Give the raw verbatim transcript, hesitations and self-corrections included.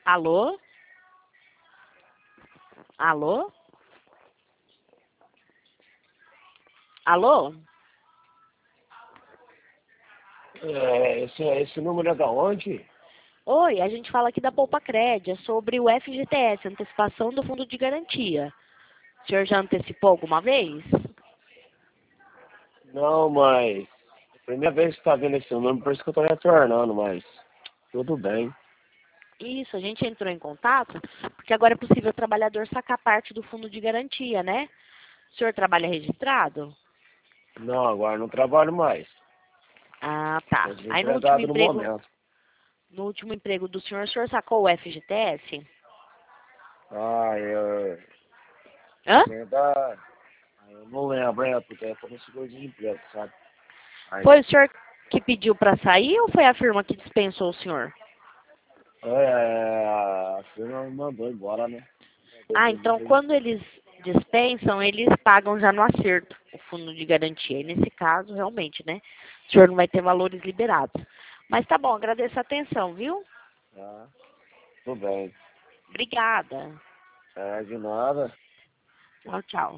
Alô? Alô? Alô? É, esse, esse número é da onde? Oi, a gente fala aqui da Poupa Cred, é sobre o F G T S, antecipação do fundo de garantia. O senhor já antecipou alguma vez? Não, mas... Primeira vez que tá vendo esse número, por isso que eu tô retornando, mas... Tudo bem. Isso, a gente entrou em contato porque agora é possível o trabalhador sacar parte do fundo de garantia, né? O senhor trabalha registrado? Não, agora não trabalho mais. Ah, tá. Tô Aí no último desempregado no emprego, momento. no último emprego do senhor, o senhor sacou o F G T S? Ah, eu... Hã? Verdade. Ah, eu não lembro, é, porque eu tô no seguro de emprego, sabe? Aí... Foi o senhor que pediu para sair ou foi a firma que dispensou o senhor? É, a firma me mandou embora, né? Ah, então quando eles dispensam, eles pagam já no acerto o fundo de garantia. E nesse caso, realmente, né? O senhor não vai ter valores liberados. Mas tá bom, agradeço a atenção, viu? Tá, tudo bem. Obrigada. É, de nada. Tchau, tchau.